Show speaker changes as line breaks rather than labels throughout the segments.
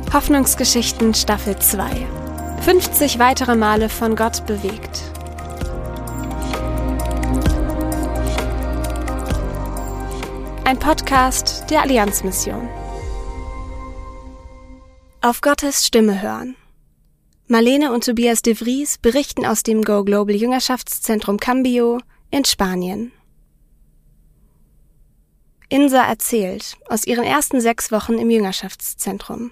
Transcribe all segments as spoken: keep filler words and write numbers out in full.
Hoffnungsgeschichten Staffel zwei. fünfzig weitere Male von Gott bewegt. Ein Podcast der Allianzmission. Auf Gottes Stimme hören. Marlene und Tobias de Vries berichten aus dem Go Global Jüngerschaftszentrum Cambio in Spanien. Insa erzählt aus ihren ersten sechs Wochen im Jüngerschaftszentrum.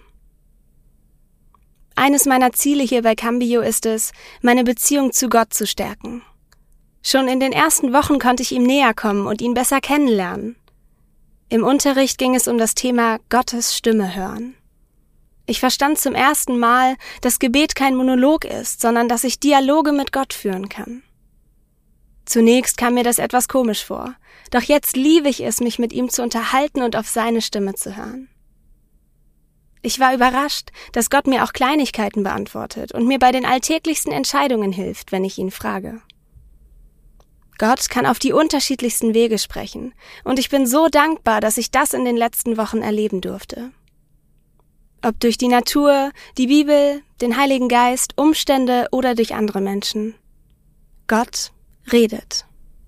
Eines meiner Ziele hier bei Cambio ist es, meine Beziehung zu Gott zu stärken. Schon in den ersten Wochen konnte ich ihm näher kommen und ihn besser kennenlernen. Im Unterricht ging es um das Thema Gottes Stimme hören. Ich verstand zum ersten Mal, dass Gebet kein Monolog ist, sondern dass ich Dialoge mit Gott führen kann. Zunächst kam mir das etwas komisch vor, doch jetzt liebe ich es, mich mit ihm zu unterhalten und auf seine Stimme zu hören. Ich war überrascht, dass Gott mir auch Kleinigkeiten beantwortet und mir bei den alltäglichsten Entscheidungen hilft, wenn ich ihn frage. Gott kann auf die unterschiedlichsten Wege sprechen, und ich bin so dankbar, dass ich das in den letzten Wochen erleben durfte. Ob durch die Natur, die Bibel, den Heiligen Geist, Umstände oder durch andere Menschen. Gott redet.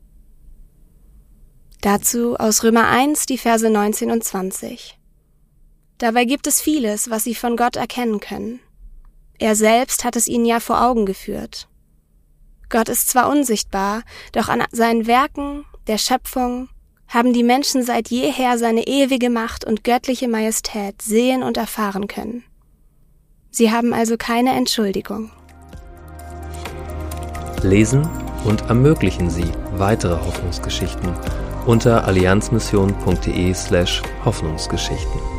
Dazu aus Römer eins die Verse neunzehn und zwanzig. Dabei gibt es vieles, was sie von Gott erkennen können. Er selbst hat es ihnen ja vor Augen geführt. Gott ist zwar unsichtbar, doch an seinen Werken, der Schöpfung, haben die Menschen seit jeher seine ewige Macht und göttliche Majestät sehen und erfahren können. Sie haben also keine Entschuldigung.
Lesen und ermöglichen Sie weitere Hoffnungsgeschichten unter allianzmission punkt de slash Hoffnungsgeschichten.